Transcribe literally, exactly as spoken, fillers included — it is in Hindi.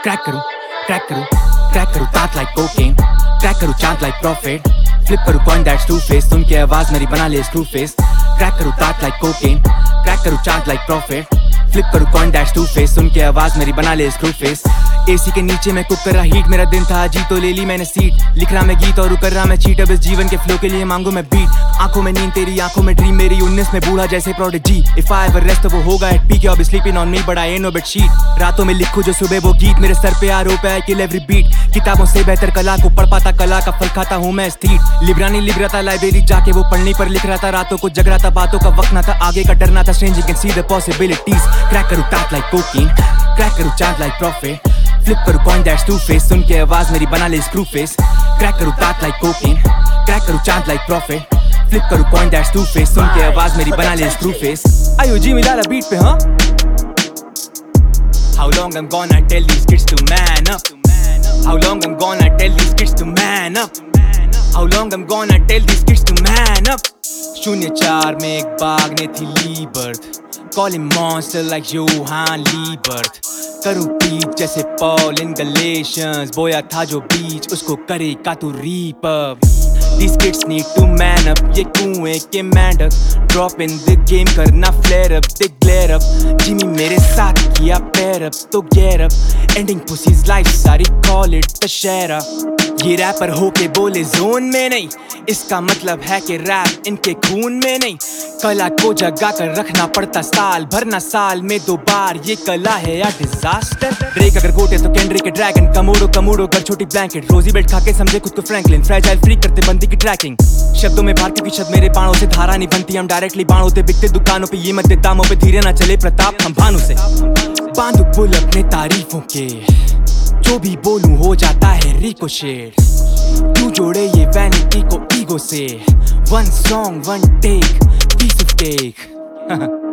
क्रैक करूं क्रैक करूं क्रैक करूं तात लाइक कोकेन, क्रैक करूं चांद लाइक प्रॉफिट, फ्लिप करूं कॉइन दैट्स टू फेस, सुन के आवाज मेरी बना ले स्क्रू फेस। क्रैक करूं तात लाइक कोकेन, क्रैक करूं चांद लाइक प्रॉफिट, फ्लिप करूं कॉइन दैट्स टू फेस, सुन के आवाज मेरी बना ले स्क्रू फेस। एसी के नीचे मैं कुक कर रहा हीट, मेरा दिन था जी तो ले ली मैंने सीट, लिख रहा मैं गीत और कर रहा मैं चीट, अब इस जीवन के फ्लो के लिए मांगू मैं बीट। आंखों में नींद तेरी आंखों में ड्रीम, मेरी उन्नीस में बूढ़ा जैसे prodigy, if I ever rest वो होगा एट पीक, अब sleeping on me but I am no bedsheet. रातों में लिखूं जो सुबह वो गीत, मेरे सर पे आरोप है किल एवरी बीट, किताबों से बेहतर कला को पढ़ पाता, कला का फल खाता हूँ मैं स्थिर। लिब्रानी लिख रहा था लाइब्रेरी जाके, वो पढ़ने पर लिख रहा था, रातों को जग रहा था, बातों का वक्त ना था, आगे का डरना था, strange you can see the possibilities. Crack करूं तात लाइक कोकेन, क्रैक करूं चांद लाइक प्रॉफिट, फ्लिप करूं कॉइन दैट्स टू फेस, सुन के आवाज मेरी बना ले स्क्रू फेस। क्रैक करूं तात लाइक कोकेन, क्रैक करूं चांद लाइक प्रॉफिट, फ्लिप करूं कॉइन दैट्स टू फेस, सुन के आवाज मेरी बना ले स्क्रू फेस। आयो जी मिला ला बीट पे हाँ। How long I'm gonna tell these kids to man up? How long I'm gonna tell these kids to man up? How long I'm gonna tell these kids to man up? शून्य चार में एक बाग ने थी ली birth, call him monster like Johan Liebert, करूं पीच जैसे पॉल इन गलेशियंस, बोया था जो बीच उसको करेगा तू reap up. These kids need to man up, ये कुएं के मेंढक, drop in the game करना flare up, they glare up, Jimmy मेरे साथ किया pair up, तो get up, ending pussy's life सारी call it दशहरा। ये रैपर हो के बोले जोन में नहीं, इसका मतलब है कि रैप इनके खून में नहीं, कला को जगा कर रखना पड़ता साल भर ना, साल में दो बार ये कला है या डिजास्टर। ड्रेक अगर गोटे तो केंड्रिक के ड्रैगन, कमोडो कमोडो कर छोटी ब्लैंकेट, रोजी बेल्ट खा के समझे खुद को फ्रैंकलिन, फ्रेजाइल फ्री करते बंदी की ट्रैकिंग, शब्दों में भारतीय की छत मेरे बाणों से धारा नहीं बनती, हम डायरेक्टली बाणों से बिकते दुकानों पे, ये मत दे दामों पे, धीरे ना चले प्रताप हम भानु से, बांधू पुल अपने तारीफों के, जो भी बोलूं हो जाता है रिकोशेट, तू जोड़े ये वैनिटी को ईगो से, one song one take piece of cake.